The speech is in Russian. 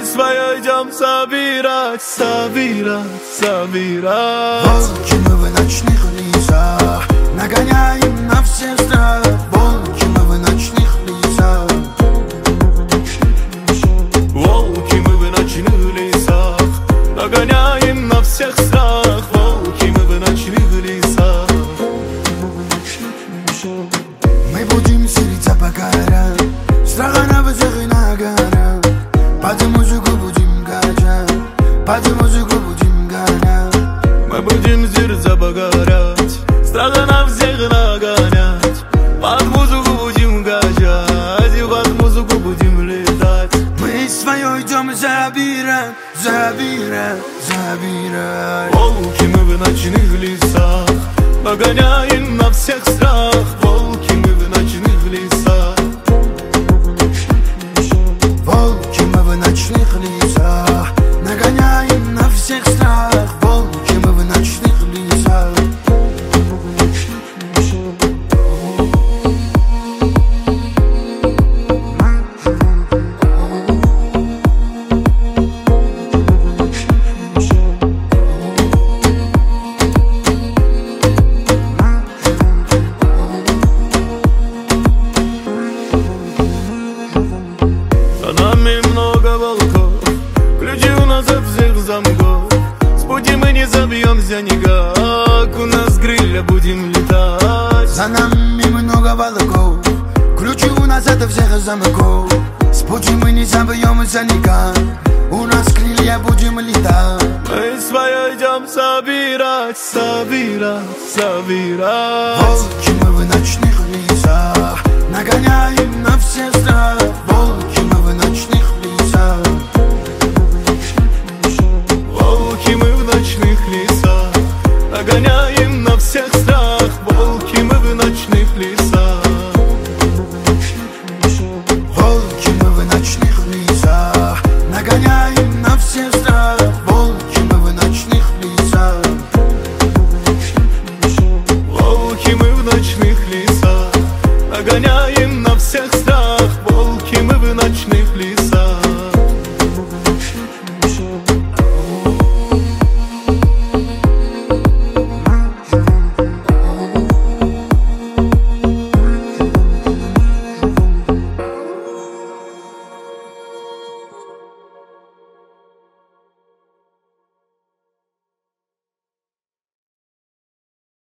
свое идем собирать, собирать, собирать. Волки мы в ночных лесах, нагоняем на всех страх. Волки мы в ночных лесах. Волки мы в ночных лесах, нагоняем на всех страх. Волки мы в ночных лесах. Мы будем селиться по горам, страха на всех и на горах. Под музыку будем качать, под музыку будем гонять. Мы будем селиться по горам, страха на всех нагонять. Под музыку будем качать, и под музыку будем летать. Мы свое идем забирать, забирать, забирать. Волки мы в ночных лесах, нагоняем на всех страх. Волки мы в ночных лесах. Волки мы в ночных лесах, нагоняем на всех страх. Волки мы в ночных лесах. За нами много волков, ключи у нас от всех замков. С пути мы не забьемся никак, у нас крылья будем летать. За нами много волков, ключи у нас от всех замков. С пути мы не забьемся никак, у нас крылья будем летать. Мы свое идем собирать, собирать, собирать. Волки мы в ночных лесах, нагоняем на всех страх. Волки